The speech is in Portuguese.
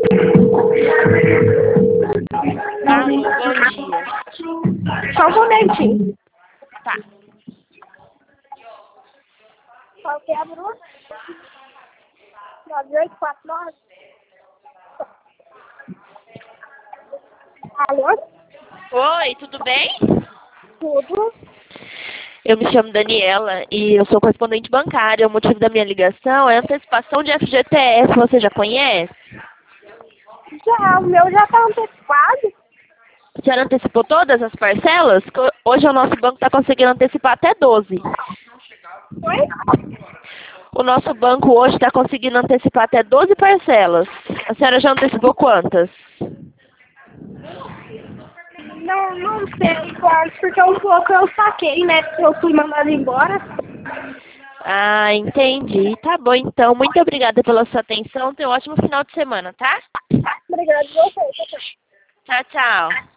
Alô, bom dia. Só um momentinho. Tá. Qual que é a Bruna? 9849. Alô? Oi, tudo bem? Tudo? Eu me chamo Daniela e eu sou correspondente bancária. O motivo da minha ligação é a antecipação de FGTS. Você já conhece? Já, o meu já tá antecipado. A senhora antecipou todas as parcelas? Hoje o nosso banco está conseguindo antecipar até 12. Oi? O nosso banco hoje está conseguindo antecipar até 12 parcelas. A senhora já antecipou quantas? Não sei quantos, porque um pouco eu saquei, né? Porque eu fui mandada embora. Ah, entendi. Tá bom, então. Muito obrigada pela sua atenção. Tenha um ótimo final de semana, tá? Obrigada, você. Tchau, tchau.